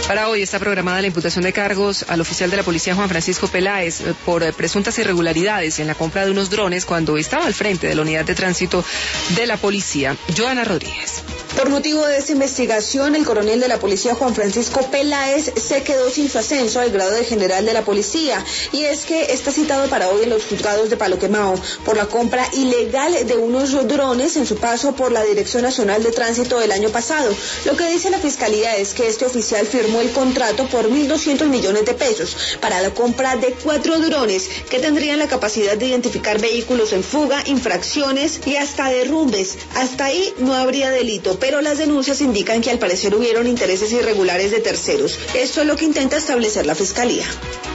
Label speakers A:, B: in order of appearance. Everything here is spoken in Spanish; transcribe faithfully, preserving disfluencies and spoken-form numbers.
A: Para hoy está programada la imputación de cargos al oficial de la policía Juan Francisco Peláez por presuntas irregularidades en la compra de unos drones cuando estaba al frente de la unidad de tránsito de la policía. Joana Rodríguez.
B: Por motivo de esta investigación, el coronel de la policía Juan Francisco Peláez se quedó sin su ascenso al grado de general de la policía, y es que está citado para hoy en los juzgados de Palo Quemao por la compra ilegal de unos drones en su paso por la Dirección Nacional de Tránsito del año pasado. Lo que dice la fiscalía es que este oficial firmó el contrato por mil doscientos millones de pesos para la compra de cuatro drones que tendrían la capacidad de identificar vehículos en fuga, infracciones y hasta derrumbes. Hasta ahí no habría delito, pero las denuncias indican que al parecer hubieron intereses irregulares de terceros. Esto es lo que intenta establecer la fiscalía.